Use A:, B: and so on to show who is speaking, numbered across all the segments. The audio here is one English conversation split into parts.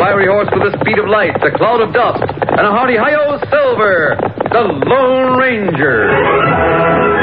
A: fiery horse with the speed of light, a cloud of dust, and a hearty hi-yo Silver, the Lone Ranger.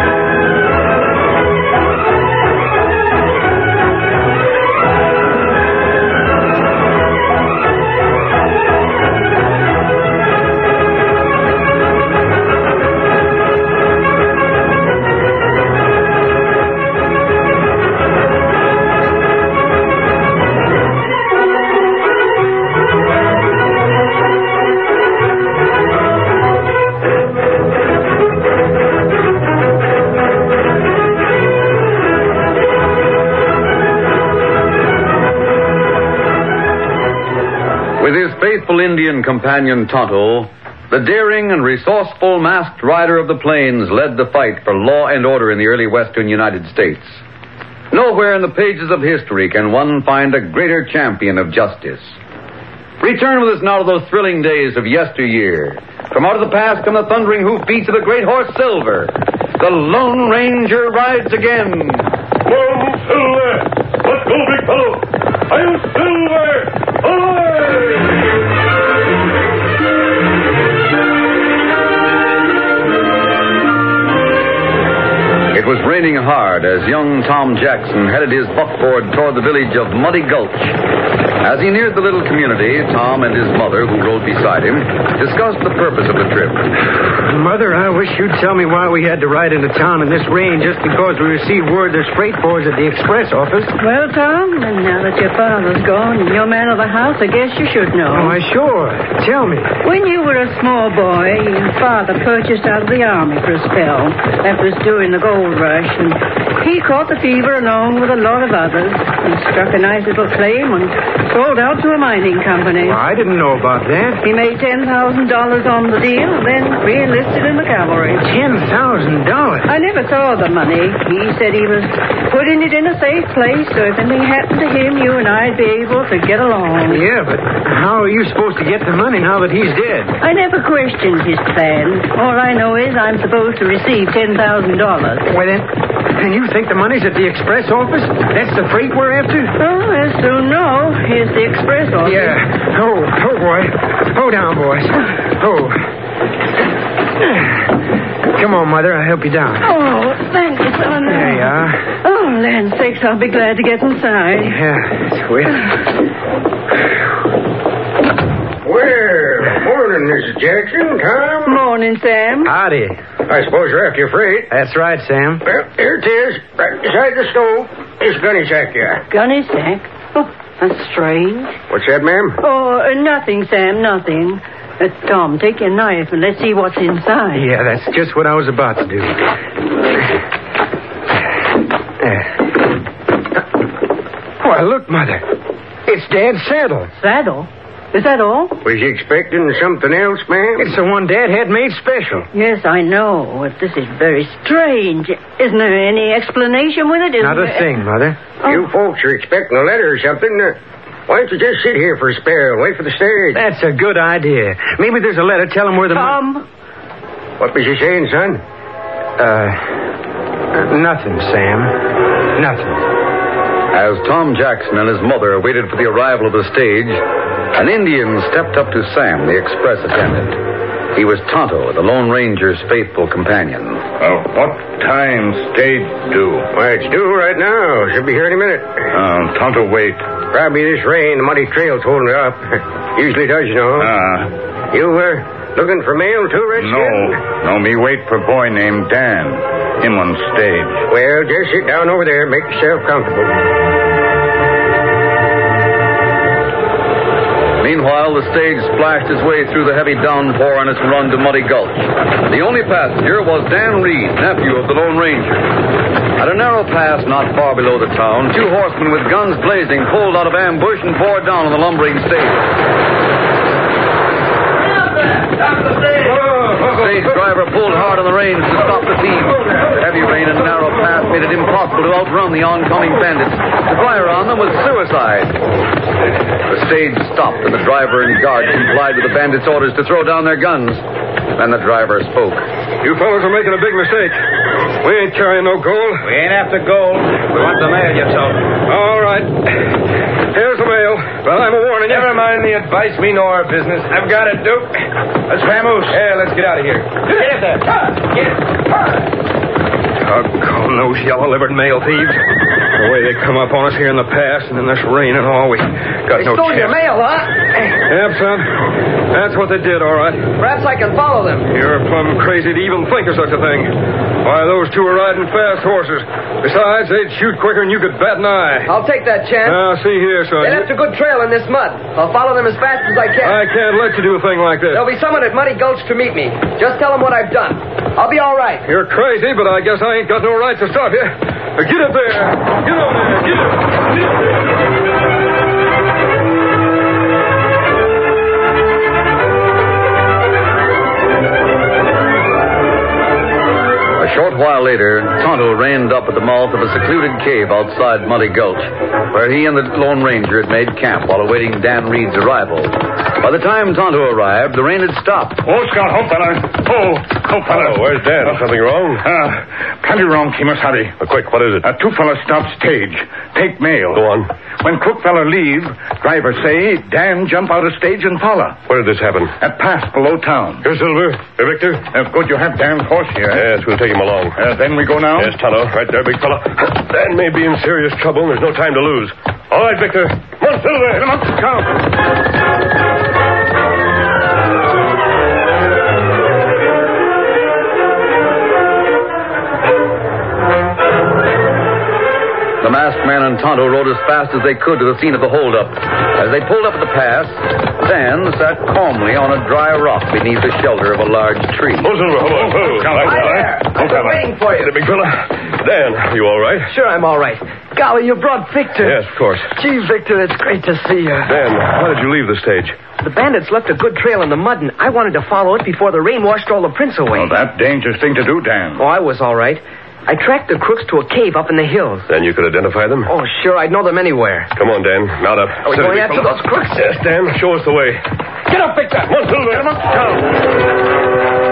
A: With his faithful Indian companion Tonto, the daring and resourceful masked rider of the plains led the fight for law and order in the early western United States. Nowhere in the pages of history can one find a greater champion of justice. Return with us now to those thrilling days of yesteryear. From out of the past come the thundering hoofbeats of the great horse Silver. The Lone Ranger rides again.
B: Whoa, Silver! Let's go, big fellow! I'm Silver!
A: It was raining hard as young Tom Jackson headed his buckboard toward the village of Muddy Gulch. As he neared the little community, Tom and his mother, who rode beside him, discussed the purpose of the trip.
C: Mother, I wish you'd tell me why we had to ride into town in this rain just because we received word there's freight boys at the express office.
D: Well, Tom, and now that your father's gone and you're man of the house, I guess you should know.
C: Oh, sure. Tell me.
D: When you were a small boy, your father purchased out of the army for a spell. That was during the gold rush, and he caught the fever along with a lot of others. He struck a nice little claim and sold out to a mining company.
C: Well, I didn't know about that.
D: He made $10,000 on the deal and then re-enlisted in the cavalry.
C: $10,000?
D: I never saw the money. He said he was putting it in a safe place so if anything happened to him, you and I'd be able to get along.
C: Yeah, but how are you supposed to get the money now that he's dead?
D: I never questioned his plan. All I know is I'm supposed to receive $10,000.
C: Well, then you think the money's at the express office? That's the freight we're after?
D: Oh, I soon know. Here's the express office.
C: Yeah. Oh, boy. Oh, down, boys. Oh. Come on, Mother. I'll help you down.
D: Oh, thank you, son.
C: There you are.
D: Oh, land sakes, I'll be glad to get inside.
C: Yeah, sweet.
E: Well, morning, Mrs. Jackson. Tom?
D: Morning, Sam.
C: Howdy.
E: I suppose you're after your freight.
C: That's right, Sam.
E: Well, here it is, right beside the stove. This gunny sack here.
D: Gunny sack? Oh, that's strange.
E: What's that, ma'am?
D: Oh, nothing, Sam, nothing. Tom, take your knife and let's see what's inside.
C: Yeah, that's just what I was about to do. Why, look, Mother. It's Dad's saddle.
D: Saddle? Is that all?
E: Was you expecting something else, ma'am?
C: It's the one Dad had made special.
D: Yes, I know, but this is very strange. Isn't there any explanation with it?
C: Not a thing, Mother.
D: Oh.
E: You folks are expecting a letter or something. Why don't you just sit here for a spell and wait for the stage?
C: That's a good idea. Maybe there's a letter telling where the...
D: Tom?
E: What was you saying, son?
C: Nothing, Sam. Nothing.
A: As Tom Jackson and his mother waited for the arrival of the stage, an Indian stepped up to Sam, the express attendant. He was Tonto, the Lone Ranger's faithful companion.
B: What time stage due?
E: Why, it's due right now. Should be here any minute.
B: Tonto, wait.
E: Probably this rain, the muddy trail's holding it up. Usually does, you know. You looking for mail, too, Redskin?
B: No, me wait for boy named Dan. Him on stage.
E: Well, just sit down over there. Make yourself comfortable.
A: Meanwhile, the stage splashed its way through the heavy downpour on its run to Muddy Gulch. The only passenger was Dan Reed, nephew of the Lone Ranger. At a narrow pass not far below the town, two horsemen with guns blazing pulled out of ambush and poured down on the lumbering stage. The stage driver pulled hard on the reins to stop the team. Heavy rain and narrow path made it impossible to outrun the oncoming bandits. To fire on them was suicide. The stage stopped, and the driver and guard complied with the bandits' orders to throw down their guns. Then the driver spoke.
E: You fellows are making a big mistake. We ain't carrying no gold.
F: We ain't after gold. We want the mail, you so.
E: All right. Here's the mail. But I'm a warning you.
F: Never mind
E: kindly advice me know our business. I've got it, Duke.
C: Let's vamoose.
E: Yeah, let's get out of here.
C: Get it there. Get it. Doggone those yellow-livered mail thieves. The way they come up on us here in the pass, and in this rain and all, we got no chance.
F: They stole your mail, huh?
C: Yep, son. That's what they did, all right.
F: Perhaps I can follow them.
C: You're plumb crazy to even think of such a thing. Why, those two are riding fast horses. Besides, they'd shoot quicker than you could bat an eye.
F: I'll take that chance.
C: Now, see here, son.
F: They left a good trail in this mud. I'll follow them as fast as I can.
C: I can't let you do a thing like this.
F: There'll be someone at Muddy Gulch to meet me. Just tell them what I've done. I'll be all right.
C: You're crazy, but I guess I ain't got no right to stop you. Get up there. Get on there. Get up. Get up there.
A: A short while later, Tonto reined up at the mouth of a secluded cave outside Muddy Gulch, where he and the Lone Ranger had made camp while awaiting Dan Reed's arrival. By the time Tonto arrived, the rain had stopped.
B: Oh, Scout, ho, fella. Oh, fella.
E: Oh, where's Dan? Something wrong?
B: Plenty wrong, Kemosabe.
E: Quick, what is it?
B: Two fellas stopped stage. Take mail.
E: Go on.
B: When crook fella leave, driver say, Dan jump out of stage and follow.
E: Where did this happen?
B: At pass below town.
E: Here, Silver. Here, Victor.
B: Good you have Dan's horse here.
E: Yes, we'll take him along.
B: Then we go now?
E: Yes, Tonto. Right there, big fella. Dan may be in serious trouble, and there's no time to lose. All right, Victor. Come on, Silver.
B: Come on, Scout.
A: The masked man and Tonto rode as fast as they could to the scene of the holdup. As they pulled up at the pass, Dan sat calmly on a dry rock beneath the shelter of a large tree.
E: Oh, Silver, hold on.
F: Hi there. I've been waiting for you.
E: Hey, big fella. Dan, are you all right?
F: Sure, I'm all right. Golly, you brought Victor.
E: Yes, of course.
F: Gee, Victor, it's great to see you.
E: Dan, why did you leave the stage?
F: The bandits left a good trail in the mud, and I wanted to follow it before the rain washed all the prints away.
B: Well, that dangerous thing to do, Dan.
F: Oh, I was all right. I tracked the crooks to a cave up in the hills.
E: Then you could identify them?
F: Oh, sure, I'd know them anywhere.
E: Come on, Dan. Mount up.
F: Are we going after those crooks?
E: Yes, Dan. Show us the way.
F: Get up, Victor.
E: Come on, Silver.
F: Get him up. Come.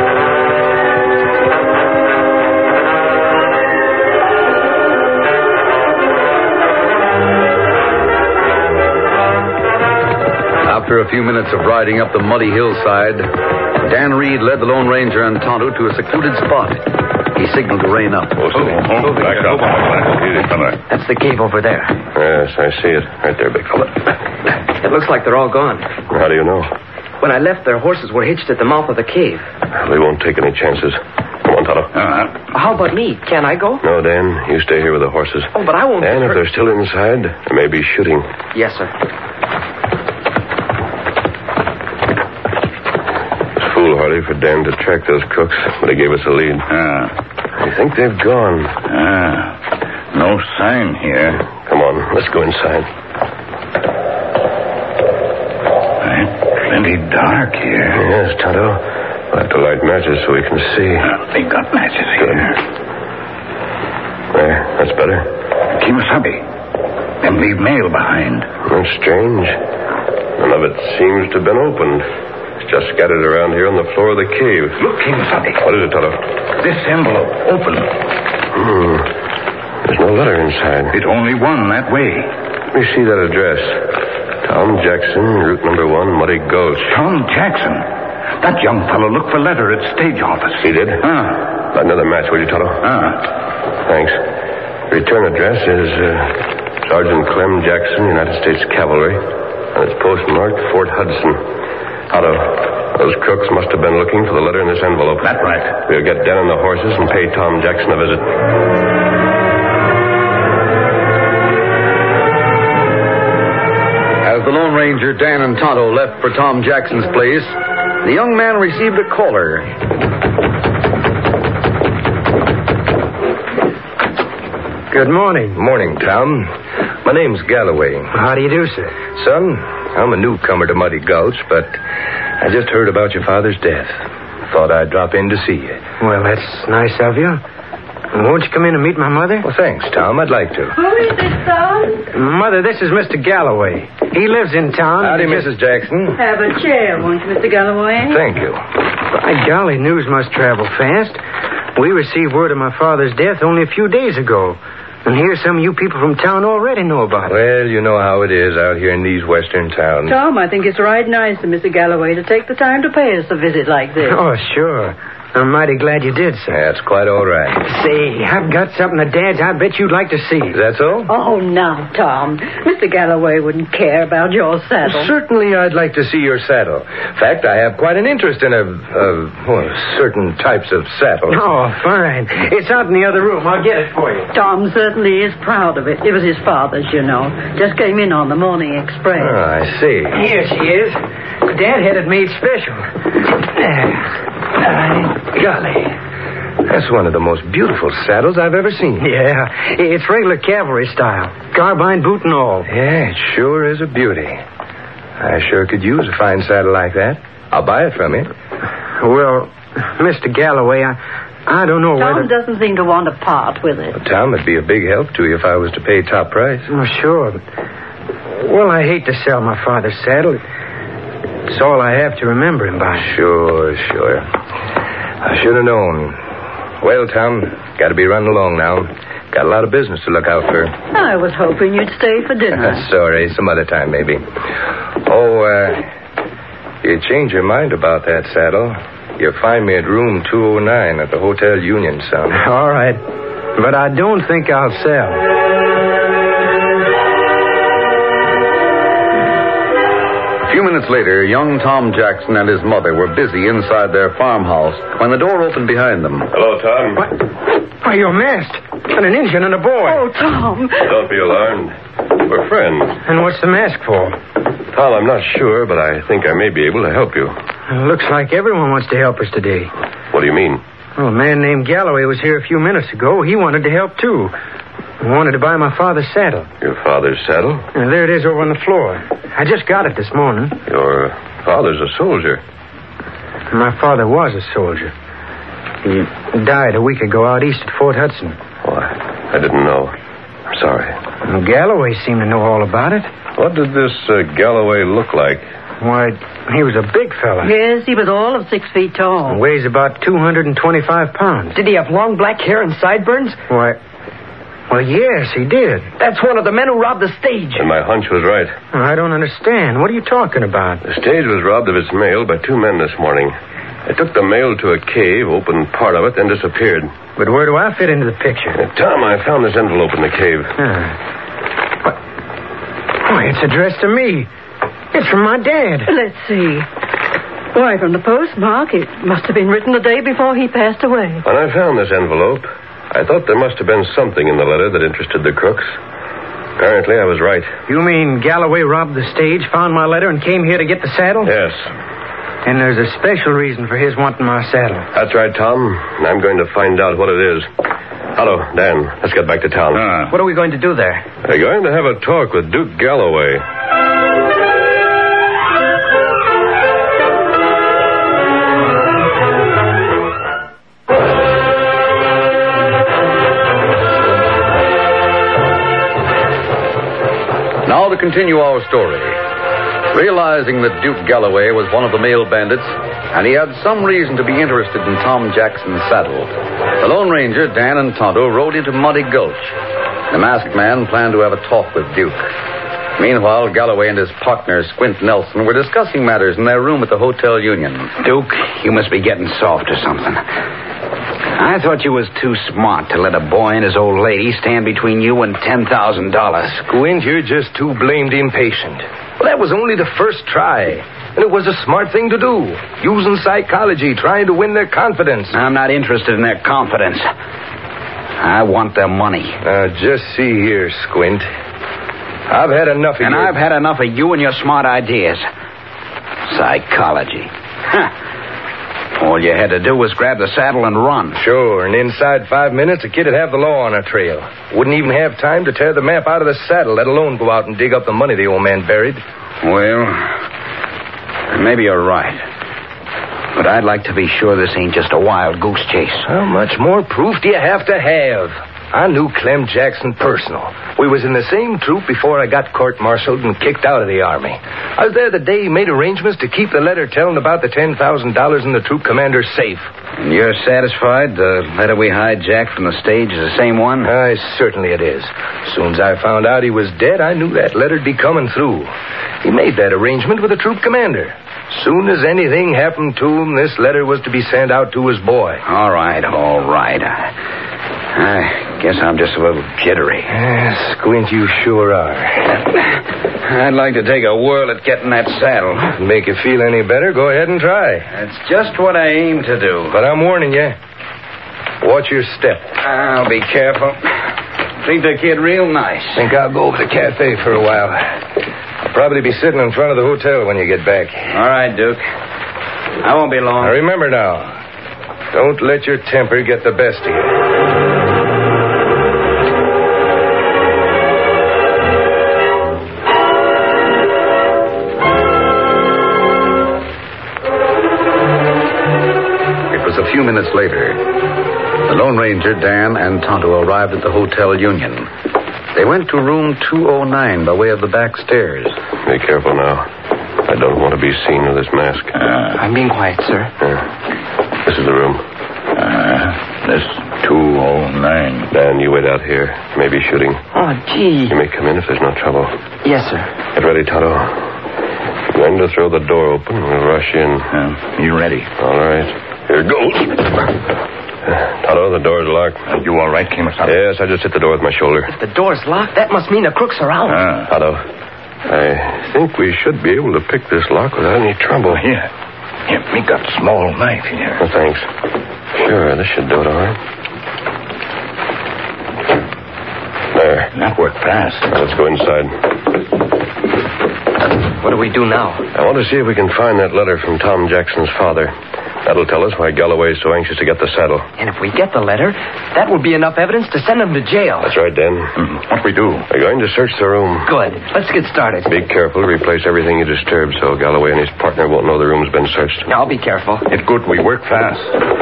A: After a few minutes of riding up the muddy hillside, Dan Reed led the Lone Ranger and Tonto to a secluded spot. He signaled to rein up.
B: Back up. Easy, fella.
F: That's the cave over there.
E: Yes, I see it. Right there, big fella.
F: It looks like they're all gone.
E: How do you know?
F: When I left, their horses were hitched at the mouth of the cave.
E: We won't take any chances. Come on, Tonto.
F: How about me? Can I go?
E: No, Dan. You stay here with the horses.
F: Oh, but I won't...
E: Dan, if they're still inside, there may be shooting.
F: Yes, sir.
E: It's foolhardy for Dan to track those crooks, but he gave us a lead. I think they've gone.
B: No sign here.
E: Come on, let's go inside.
B: Plenty dark here.
E: Yes, Tonto. We'll have to light matches so we can see.
B: They got matches here.
E: There, that's better.
B: Kemosabe. Them leave mail behind.
E: That's strange. None of it seems to have been opened. It's just scattered around here on the floor of the cave.
B: Look, Kemosabe.
E: What is it, Tonto?
B: This envelope, open.
E: There's no letter inside.
B: It only one that way.
E: Let me see that address. Tom Jackson, route number 1, Muddy Gulch.
B: Tom Jackson? That young fellow looked for letter at stage office.
E: He did?
B: Ah.
E: Another match, will you, Tonto? Thanks. Return address is Sergeant Clem Jackson, United States Cavalry, and it's postmarked Fort Hudson. Tonto, those crooks must have been looking for the letter in this envelope.
B: That's right.
E: We'll get Dan on the horses and pay Tom Jackson a visit.
A: As the Lone Ranger, Dan, and Tonto left for Tom Jackson's place, the young man received a caller.
C: Good morning.
E: Morning, Tom. My name's Galloway.
C: How do you do, sir?
E: Son, I'm a newcomer to Muddy Gulch, but I just heard about your father's death. Thought I'd drop in to see you.
C: Well, that's nice of you. Won't you come in and meet my mother?
E: Well, thanks, Tom. I'd like to.
D: Who is it, son?
C: Mother, this is Mr. Galloway. He lives in town.
E: Howdy, Mrs. Jackson.
D: Have a chair, won't you, Mr. Galloway?
E: Thank you.
C: By golly, news must travel fast. We received word of my father's death only a few days ago.
F: And here some of you people from town already know about it.
C: Well, you know how it is out here in these western towns.
D: Tom, I think it's right nice of Mr. Galloway to take the time to pay us a visit like this.
F: Oh, sure. I'm mighty glad you did, sir.
C: That's quite all right.
F: Say, I've got something of Dad's I bet you'd like to see.
C: Is that so?
D: Oh, now, Tom. Mr. Galloway wouldn't care about your saddle.
C: Certainly I'd like to see your saddle. In fact, I have quite an interest in certain types of saddles.
F: Oh, fine. It's out in the other room. I'll get it for you.
D: Tom certainly is proud of it. It was his father's, you know. Just came in on the morning express.
C: Oh, I see.
F: Here she is. Dad had it made special. Golly.
C: That's one of the most beautiful saddles I've ever seen.
F: Yeah, it's regular cavalry style. Carbine boot and all.
C: Yeah, it sure is a beauty. I sure could use a fine saddle like that. I'll buy it from you.
F: Well, Mr. Galloway, I don't know
D: Tom doesn't seem to want to part with it.
C: Well, Tom, it'd be a big help to you if I was to pay top price.
F: Oh, sure. Well, I hate to sell my father's saddle. It's all I have to remember him by.
C: Sure. I should have known. Well, Tom, got to be running along now. Got a lot of business to look out for.
D: I was hoping you'd stay for dinner.
C: Sorry, some other time maybe. You change your mind about that saddle. You'll find me at room 209 at the Hotel Union, son.
F: All right. But I don't think I'll sell.
A: A few minutes later, young Tom Jackson and his mother were busy inside their farmhouse when the door opened behind them.
E: Hello, Tom.
F: What? Why, you're masked. And an Indian and a boy.
D: Oh, Tom.
E: Don't be alarmed. We're friends.
F: And what's the mask for?
E: Tom, I'm not sure, but I think I may be able to help you.
F: It looks like everyone wants to help us today.
E: What do you mean?
F: Well, a man named Galloway was here a few minutes ago. He wanted to help, too. He wanted to buy my father's saddle.
E: Your father's saddle?
F: And there it is over on the floor. I just got it this morning.
E: Your father's a soldier.
F: My father was a soldier. He died a week ago out east at Fort Hudson.
E: Oh, I didn't know. I'm sorry.
F: Well, Galloway seemed to know all about it.
E: What did this Galloway look like?
F: Why, he was a big fella.
D: Yes, he was all of 6 feet tall.
F: Weighs about 225 pounds.
G: Did he have long black hair and sideburns?
F: Why, well, yes, he did.
G: That's one of the men who robbed the stage.
E: And my hunch was right.
F: I don't understand. What are you talking about?
E: The stage was robbed of its mail by 2 men this morning. They took the mail to a cave, opened part of it, then disappeared.
F: But where do I fit into the picture?
E: Tom, I found this envelope in the cave.
F: What? Why, it's addressed to me. It's from my dad.
D: Let's see. Why, from the postmark. It must have been written the day before he passed away.
E: When I found this envelope, I thought there must have been something in the letter that interested the crooks. Apparently, I was right.
F: You mean Galloway robbed the stage, found my letter, and came here to get the saddle?
E: Yes.
F: And there's a special reason for his wanting my saddle.
E: That's right, Tom. And I'm going to find out what it is. Hello, Dan. Let's get back to town.
G: What are we going to do there?
E: We're going to have a talk with Duke Galloway.
A: Now to continue our story. Realizing that Duke Galloway was one of the male bandits, and he had some reason to be interested in Tom Jackson's saddle, the Lone Ranger, Dan, and Tonto rode into Muddy Gulch. The masked man planned to have a talk with Duke. Meanwhile, Galloway and his partner, Squint Nelson, were discussing matters in their room at the Hotel Union.
H: Duke, you must be getting soft or something. I thought you was too smart to let a boy and his old lady stand between you and $10,000.
C: Squint, you're just too blamed impatient. Well, that was only the first try. And it was a smart thing to do. Using psychology, trying to win their confidence.
H: I'm not interested in their confidence. I want their money.
C: Now, just see here, Squint. I've had enough of you.
H: And I've had enough of you and your smart ideas. Psychology. Huh. All you had to do was grab the saddle and run.
C: Sure, and inside 5 minutes, a kid would have the law on her trail. Wouldn't even have time to tear the map out of the saddle, let alone go out and dig up the money the old man buried.
H: Well, maybe you're right. But I'd like to be sure this ain't just a wild goose chase.
C: How much more proof do you have to have? I knew Clem Jackson personal. We was in the same troop before I got court-martialed and kicked out of the Army. I was there the day he made arrangements to keep the letter telling about the $10,000 in the troop commander's safe.
H: And you're satisfied the letter we hijacked from the stage is the same one?
C: Certainly it is. As soon as I found out he was dead, I knew that letter'd be coming through. He made that arrangement with the troop commander. Soon as anything happened to him, this letter was to be sent out to his boy.
H: All right. I guess I'm just a little jittery.
C: Squint, you sure are.
H: I'd like to take a whirl at getting that saddle.
C: Make you feel any better, go ahead and try.
H: That's just what I aim to do.
C: But I'm warning you. Watch your step.
H: I'll be careful. Treat the kid real nice.
C: Think I'll go over to the cafe for a while. I'll probably be sitting in front of the hotel when you get back.
H: All right, Duke. I won't be long.
C: Now remember now, don't let your temper get the best of you.
A: A few minutes later, the Lone Ranger, Dan, and Tonto arrived at the Hotel Union. They went to room 209 by way of the back stairs.
E: Be careful now. I don't want to be seen with this mask.
G: I'm being quiet, sir.
E: This is the room.
B: This 209.
E: Dan, you wait out here. Maybe shooting.
G: Oh, gee.
E: You may come in if there's no trouble.
G: Yes, sir.
E: Get ready, Tonto. When to throw the door open, we'll rush in.
B: You ready?
E: All right. Here goes. Tonto, the door's locked.
B: You all right, Kemo-san?
E: Yes, I just hit the door with my shoulder.
G: The door's locked? That must mean the crooks are out.
E: Tonto, I think we should be able to pick this lock without any trouble.
B: Here, me got small knife here.
E: Oh, thanks. Sure, this should do it all right. There.
B: That worked fast.
E: Now, let's go inside.
G: What do we do now?
E: I want to see if we can find that letter from Tom Jackson's father. That'll tell us why Galloway is so anxious to get the saddle.
G: And if we get the letter, that will be enough evidence to send him to jail.
E: That's right, Dan.
B: What we do?
E: We're going to search the room.
G: Good. Let's get started.
E: Be careful. Replace everything you disturb so Galloway and his partner won't know the room's been searched.
G: I'll be careful.
B: It's good we work fast.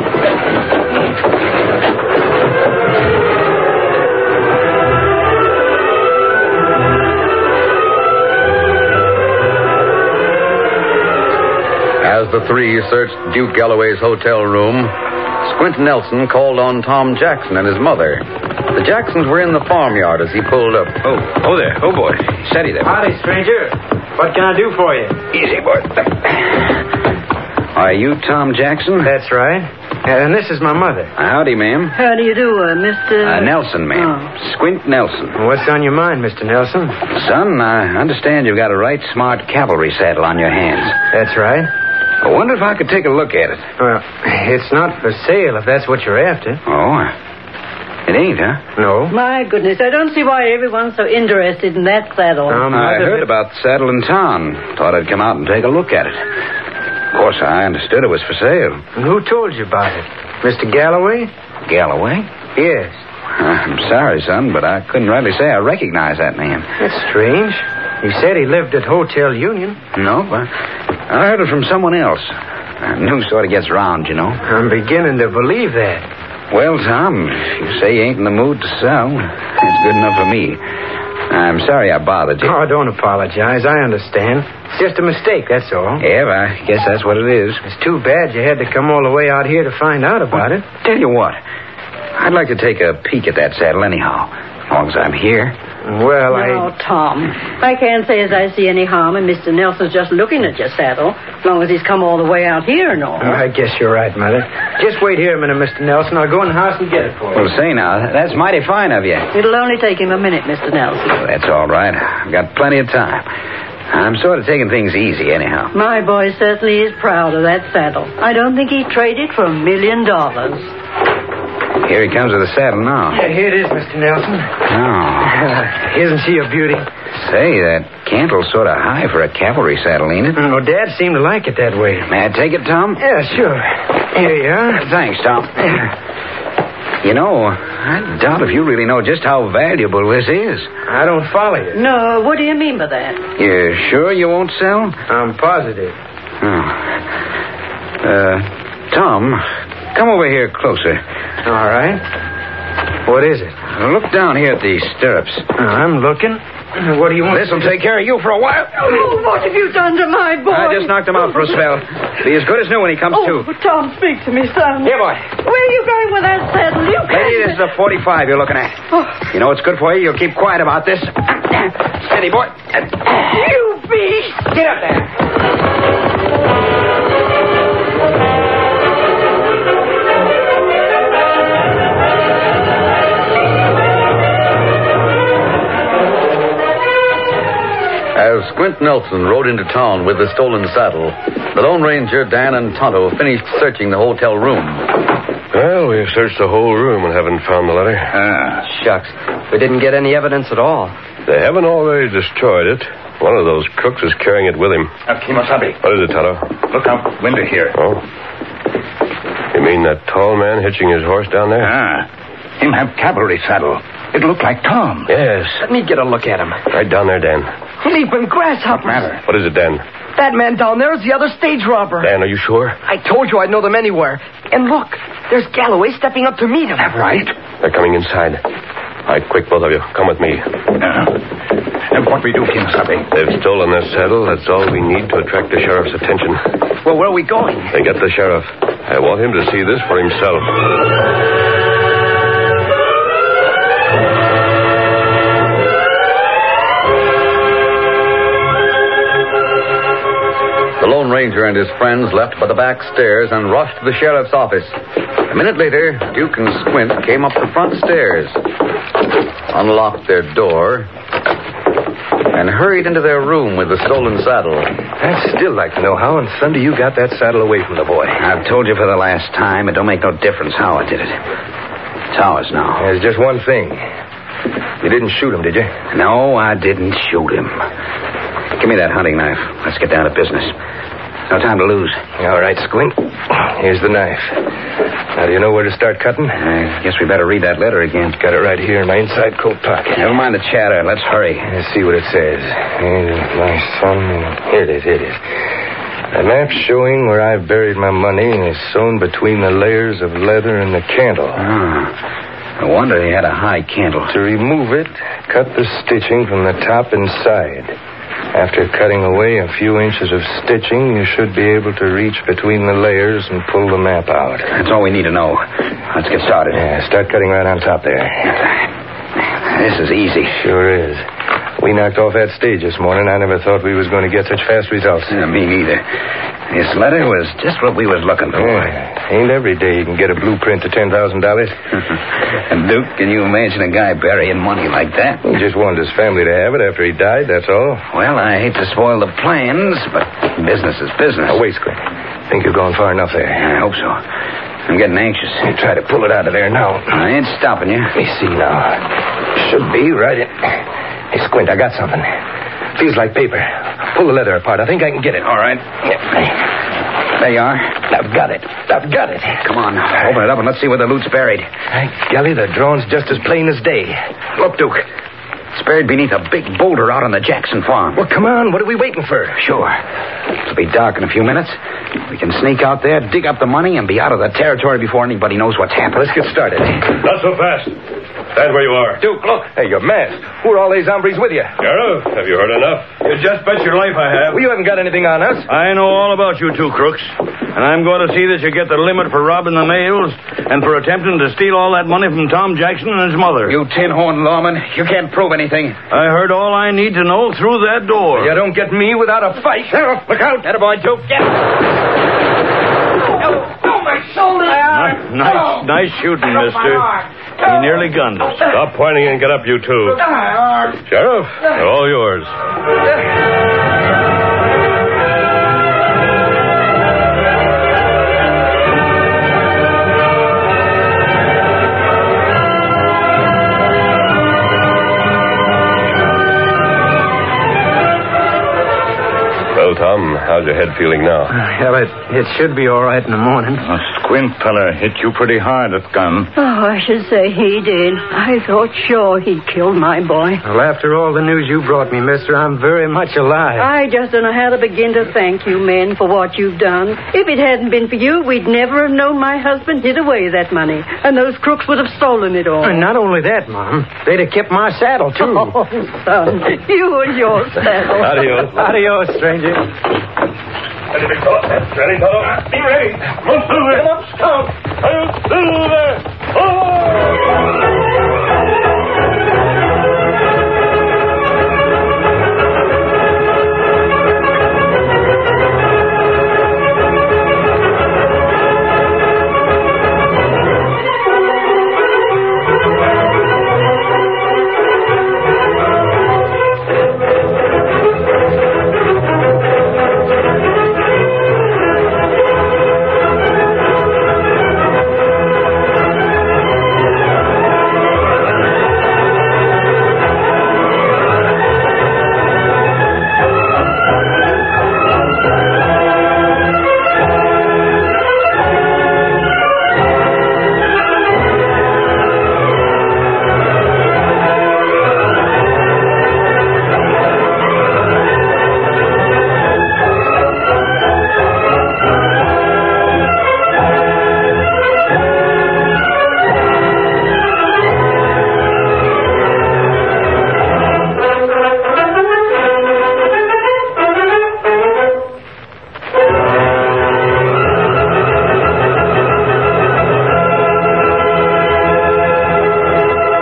A: As the three searched Duke Galloway's hotel room, Squint Nelson called on Tom Jackson and his mother. The Jacksons were in the farmyard as he pulled up.
H: Oh there. Oh, boy. Steady there.
F: Howdy, stranger. What can I do for you?
H: Easy, boy. Are you Tom Jackson?
F: That's right. And this is my mother.
H: Howdy, ma'am.
D: How do you do, Mr.
H: Nelson, ma'am.
D: Oh.
H: Squint Nelson.
F: What's on your mind, Mr. Nelson?
H: Son, I understand you've got a right smart cavalry saddle on your hands.
F: That's right.
H: I wonder if I could take a look at it.
F: Well, it's not for sale if that's what you're after.
H: Oh, it ain't, huh?
F: No.
D: My goodness, I don't see why everyone's so interested in that saddle.
H: I heard about the saddle in town. Thought I'd come out and take a look at it. Of course, I understood it was for sale.
F: And who told you about it? Mr. Galloway?
H: Galloway?
F: Yes.
H: I'm sorry, son, but I couldn't rightly say I recognize that name.
F: That's strange. He said he lived at Hotel Union.
H: No, but I heard it from someone else. News sort of gets round, you know.
F: I'm beginning to believe that.
H: Well, Tom, if you say you ain't in the mood to sell, it's good enough for me. I'm sorry I bothered you.
F: Oh, don't apologize. I understand. It's just a mistake, that's all.
H: Yeah, I guess that's what it is.
F: It's too bad you had to come all the way out here to find out about it.
H: Tell you what, I'd like to take a peek at that saddle anyhow, as long as I'm here.
F: Well,
D: No, Tom. I can't say as I see any harm in Mr. Nelson's just looking at your saddle, as long as he's come all the way out here and all.
F: I guess you're right, Mother. Just wait here a minute, Mr. Nelson. I'll go in the house and get it for you.
H: Well, say now, that's mighty fine of you.
D: It'll only take him a minute, Mr. Nelson.
H: Well, that's all right. I've got plenty of time. I'm sort of taking things easy anyhow.
D: My boy certainly is proud of that saddle. I don't think he'd trade it for $1 million.
H: Here he comes with the saddle now.
F: Yeah, here it is, Mr. Nelson.
H: Oh.
F: Isn't she a beauty?
H: Say, that cantle's sort of high for a cavalry saddle, ain't it?
F: No, Dad seemed to like it that way.
H: May I take it, Tom?
F: Yeah, sure. Here you are.
H: Thanks, Tom. You know, I doubt if you really know just how valuable this is.
F: I don't follow you.
D: No, what do you mean by that?
H: You sure you won't sell?
F: I'm positive.
H: Oh. Tom, come over here closer.
F: All right. What is it?
H: Look down here at these stirrups.
F: I'm looking. What do you want?
H: This'll take care of you for a while.
D: Oh, what have you done to my boy?
H: I just knocked him out for a spell. Be as good as new when he comes to.
D: Tom, speak to me, son.
H: Here, boy.
D: Where are you going with that saddle? You can't...
H: Lady, this is a 45 you're looking at.
D: Oh.
H: You know what's good for you? You'll keep quiet about this. Steady, boy.
D: You beast!
H: Get up there.
A: As Squint Nelson rode into town with the stolen saddle, the Lone Ranger, Dan, and Tonto finished searching the hotel room.
E: Well, we've searched the whole room and haven't found the letter.
G: Shucks. We didn't get any evidence at all.
E: They haven't already destroyed it. One of those crooks is carrying it with him.
B: Kemosabe.
E: What is it, Tonto?
B: Look out window here.
E: Oh? You mean that tall man hitching his horse down there?
B: Him have cavalry saddle. It looked like Tom.
E: Yes.
G: Let me get a look at him.
E: Right down there, Dan.
G: Leaping grasshoppers.
B: Matter.
E: What is it, Dan?
G: That man down there is the other stage robber.
E: Dan, are you sure?
G: I told you I'd know them anywhere. And look, there's Galloway stepping up to meet him.
B: Right.
E: They're coming inside. All right, quick, both of you. Come with me.
B: And what we do, Kemosabe?
E: They've stolen their saddle. That's all we need to attract the sheriff's attention.
G: Well, where are we going?
E: They get the sheriff. I want him to see this for himself.
A: The Lone Ranger and his friends left by the back stairs and rushed to the sheriff's office. A minute later, Duke and Squint came up the front stairs, unlocked their door, and hurried into their room with the stolen saddle.
C: I'd still like to know how in thunder you got that saddle away from the boy.
H: I've told you for the last time, it don't make no difference how I did it. It's ours now.
C: There's just one thing. You didn't shoot him, did you?
H: No, I didn't shoot him. Give me that hunting knife. Let's get down to business. No time to lose.
C: All right, Squint. Here's the knife. Now, do you know where to start cutting?
H: I guess we better read that letter again.
C: Got it right here in my inside coat pocket.
H: Never mind the chatter. Let's hurry.
C: Let's see what it says. My son. Here it is. A map showing where I've buried my money is sewn between the layers of leather and the candle.
H: No wonder he had a high candle.
C: To remove it, cut the stitching from the top and side. After cutting away a few inches of stitching, you should be able to reach between the layers and pull the map out.
H: That's all we need to know. Let's get started.
C: Yeah, start cutting right on top there.
H: This is easy.
C: Sure is. We knocked off that stage this morning. I never thought we was going to get such fast results.
H: Me neither. This letter was just what we was looking for.
C: Yeah, ain't every day you can get a blueprint to $10,000.
H: And, Duke, can you imagine a guy burying money like that?
C: He just wanted his family to have it after he died, that's all.
H: Well, I hate to spoil the plans, but business is business.
C: Oh, wait, Squint. Think you're going far enough there.
H: I hope so. I'm getting anxious.
C: You try to pull it out of there now.
H: I ain't stopping you.
C: Let me see now. Should be right in... Hey, Squint, I got something. Feels like paper. Pull the leather apart. I think I can get it.
H: All right. There you are.
C: I've got it.
H: Come on. Open it up and let's see where the loot's buried.
C: Golly, the drawing's just as plain as day.
H: Look, Duke. It's buried beneath a big boulder out on the Jackson farm.
C: Well, come on. What are we waiting for?
H: Sure. It'll be dark in a few minutes. We can sneak out there, dig up the money, and be out of the territory before anybody knows what's happened.
C: Let's get started.
B: Not so fast. Stand where you are.
C: Duke, look. Hey, you're masked. Who are all these hombres with you?
B: Sheriff, have you heard enough? You just bet your life I have.
C: Well, you haven't got anything on us.
I: I know all about you two crooks, and I'm going to see that you get the limit for robbing the mails and for attempting to steal all that money from Tom Jackson and his mother.
H: You tin-horn lawman, you can't prove anything.
I: I heard all I need to know through that door.
C: You don't get me without a fight.
H: Sheriff, look out. Attaboy, Duke. Get
G: Oh, my shoulder!
I: Nice shooting, mister. He nearly gunned us.
B: Stop pointing and get up, you two. Sheriff, they're all yours. Well,
E: Well, Tom, how's your head feeling now?
F: Well, it should be all right in the morning.
I: A squint fella hit you pretty hard at gun.
D: Oh, I should say he did. I thought sure he killed my boy.
F: Well, after all the news you brought me, mister, I'm very much alive.
D: I just don't know how to begin to thank you men for what you've done. If it hadn't been for you, we'd never have known my husband hid away that money. And those crooks would have stolen it all.
F: And not only that, Mom. They'd have kept my saddle, too.
D: Oh, son, you and your saddle.
E: Adios.
F: Adios, stranger.
B: Ready, big fellow? Ready, fellow? Be ready. Come on, Silver. Get up, Scout. I'll Silver.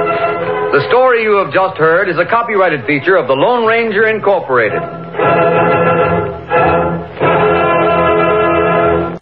A: The story you have just heard is a copyrighted feature of the Lone Ranger Incorporated.